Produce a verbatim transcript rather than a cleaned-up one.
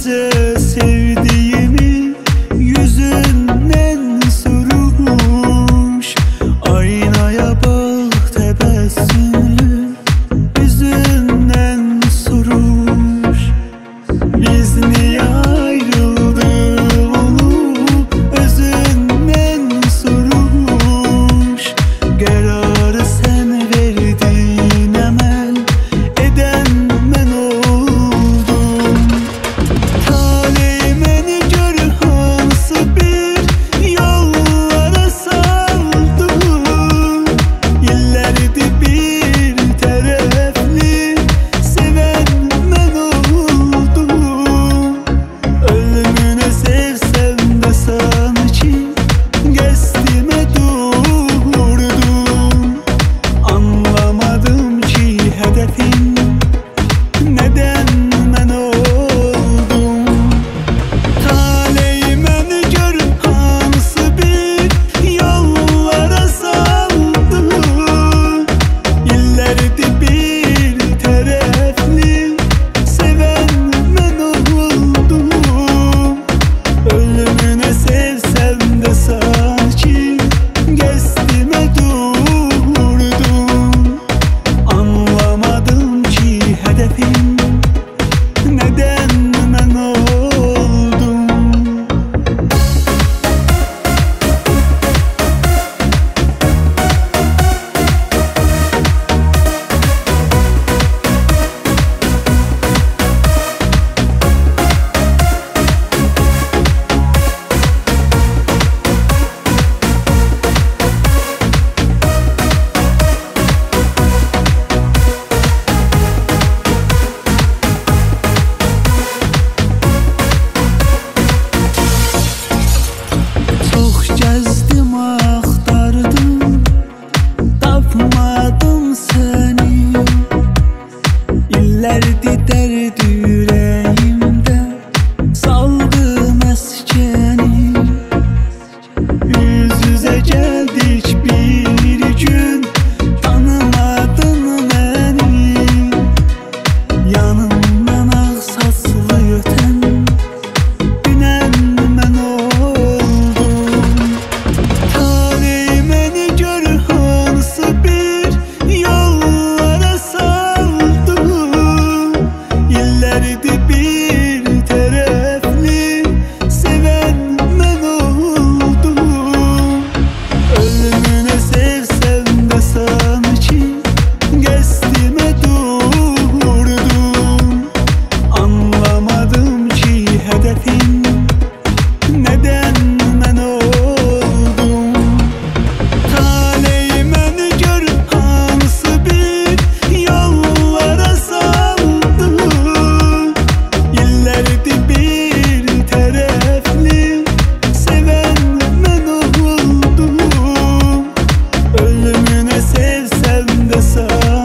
Yüzsüze sevdiğimi yüzünden sormuş. Aynaya bak tebessümlü yüzünden sormuş. Biz niye ayrıldık onu özünden sormuş. Kararı sen verdin emel eden ben oldum. Talihim beni gör hansı bir yollara saldı. Yıllardır bir taraflı seven ben oldum. Ölümüne sevsem de sanki geçtiğime durdum. Anlamadım ki hedefim neden ben oldum. Talihim beni gör hansı bir yollara saldı. Yıllardır bir taraflı seven ben oldum. Ölümüne sevsem de sanki geçtiğime durdum. Anlamadım ki hedefim neden ben oldum. Çok gezdim axtardım, tapmadım seni. İllərdir dərd ürəyimdə saldı məskəni. Yüz yüzə gəldik bir gün, tanımadın məni. Yanımdan ağ saçlı ötən dünən mən oldum. Talihim beni gör hansı bir yollara saldı. Yıllardır bir taraflı seven ben oldum. Ölümüne sevsem de sanki geçtiğime durdum. Anlamadım ki hedefim neden ben oldum. Talihim beni gör hansı bir yollara saldı. Yıllardır bir taraflı seven ben oldum. Ölümüne sevsem de sanki